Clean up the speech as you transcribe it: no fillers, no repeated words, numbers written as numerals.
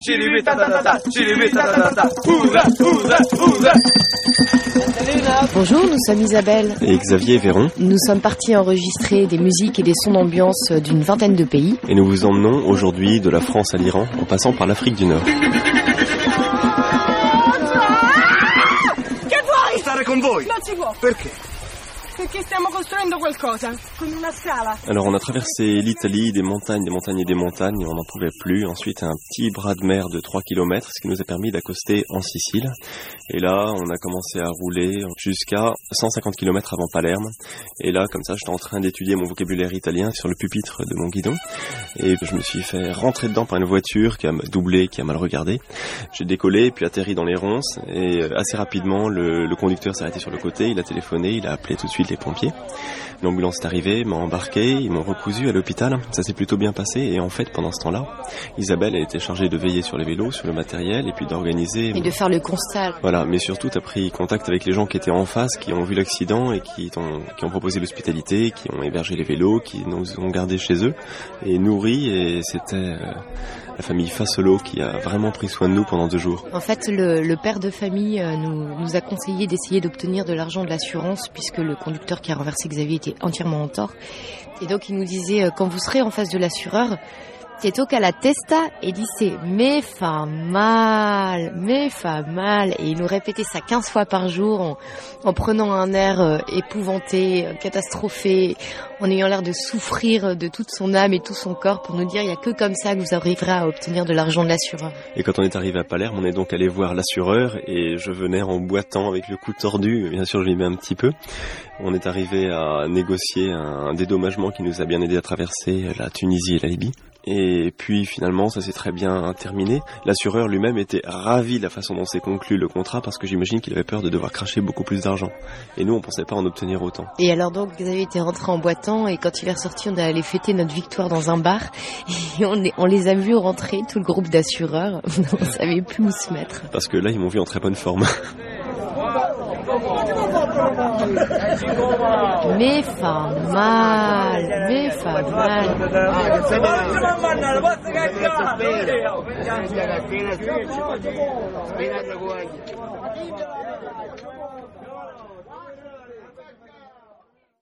Bonjour, nous sommes Isabelle et Xavier Véron. Nous sommes partis enregistrer des musiques et des sons d'ambiance d'une vingtaine de pays. Et nous vous emmenons aujourd'hui de la France à l'Iran en passant par l'Afrique du Nord. Che vuoi? Stare con voi. Non si può. Perché? Perché stiamo costruendo qualcosa, con una scala. Alors on a traversé l'Italie, des montagnes et des montagnes, et on n'en pouvait plus. Ensuite un petit bras de mer de 3 km, ce qui nous a permis d'accoster en Sicile. Et là on a commencé à rouler jusqu'à 150 km avant Palerme. Et là comme ça j'étais en train d'étudier mon vocabulaire italien sur le pupitre de mon guidon. Et je me suis fait rentrer dedans par une voiture qui a doublé, qui a mal regardé. J'ai décollé puis atterri dans les ronces. Et assez rapidement le conducteur s'est arrêté sur le côté, il a téléphoné, il a appelé tout de suite les pompiers. L'ambulance est arrivée, m'a embarqué, ils m'ont recousu à l'hôpital. Ça s'est plutôt bien passé et en fait pendant ce temps-là, Isabelle elle était chargée de veiller sur les vélos, sur le matériel et puis d'organiser. Et de faire le constat. Voilà, mais surtout t'as pris contact avec les gens qui étaient en face, qui ont vu l'accident et qui ont proposé l'hospitalité, qui ont hébergé les vélos, qui nous ont gardés chez eux et nourris, et c'était la famille Fassolo qui a vraiment pris soin de nous pendant 2 jours. En fait, le père de famille nous a conseillé d'essayer d'obtenir de l'argent de l'assurance puisque le conducteur qui a renversé Xavier était entièrement en tort. Et donc il nous disait, quand vous serez en face de l'assureur, ti tocca la testa et dice me fa mal. Et il nous répétait ça 15 fois par jour en prenant un air épouvanté, catastrophé, en ayant l'air de souffrir de toute son âme et tout son corps pour nous dire il n'y a que comme ça que vous arriverez à obtenir de l'argent de l'assureur. Et quand on est arrivé à Palerme, on est donc allé voir l'assureur et je venais en boitant avec le cou tordu, bien sûr je lui mets un petit peu. On est arrivé à négocier un dédommagement qui nous a bien aidé à traverser la Tunisie et la Libye. Et puis finalement ça s'est très bien terminé. L'assureur lui-même était ravi de la façon dont s'est conclu le contrat parce que j'imagine qu'il avait peur de devoir cracher beaucoup plus d'argent. Et nous on pensait pas en obtenir autant. Et alors donc Xavier était rentré en boitant et quand il est ressorti on est allé fêter notre victoire dans un bar et on les a vus rentrer, tout le groupe d'assureurs. On savait plus où se mettre. Parce que là ils m'ont vu en très bonne forme. Me fa mal. Spera